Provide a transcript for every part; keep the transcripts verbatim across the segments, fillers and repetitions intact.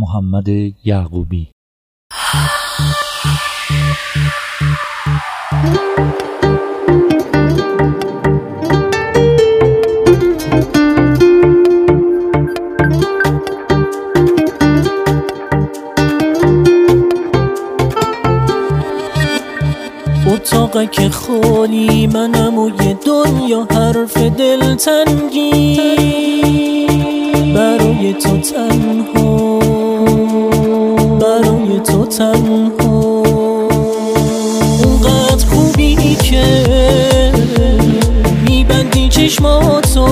محمد یعقوبی. اتاقک خالی منم و یه دنیا حرف دلتنگی، برای تو تنها، برای تو تنها. اونقدر خوبی که میبندی چشماتو،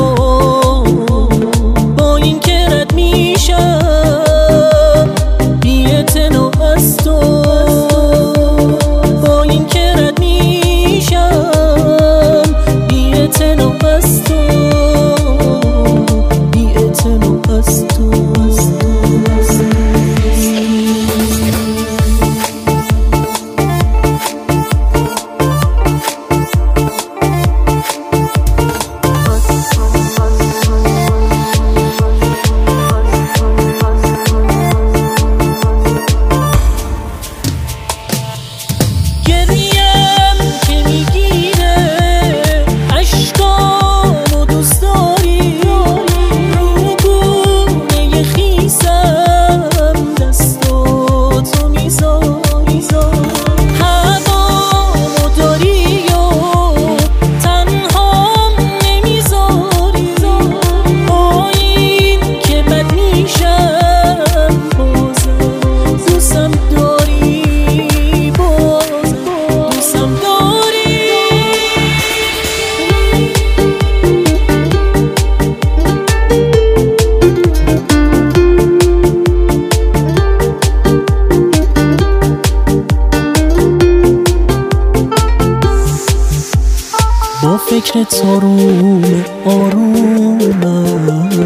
با این که رد میشم بی اعتنا از تو، با این که رد میشم بی اعتنا از تو، بی اعتنا از تو. با فکر تاروم آرومم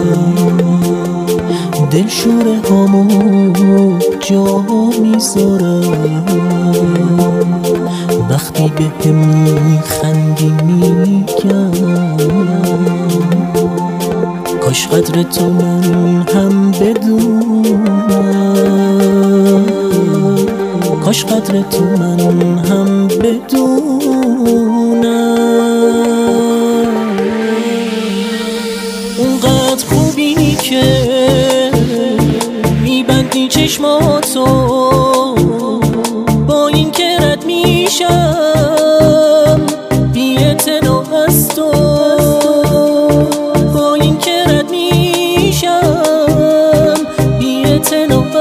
دل شوره هامو جا میذارم، وقتی به هم میخندی میگم کاش قدر تو من هم بدونم، کاش قدر تو من هم بدونم. اونقدر خوبی که میبندی چشماتو، با این که رد میشم بی اعتنا از تو، با این که رد میشم بی اعتنا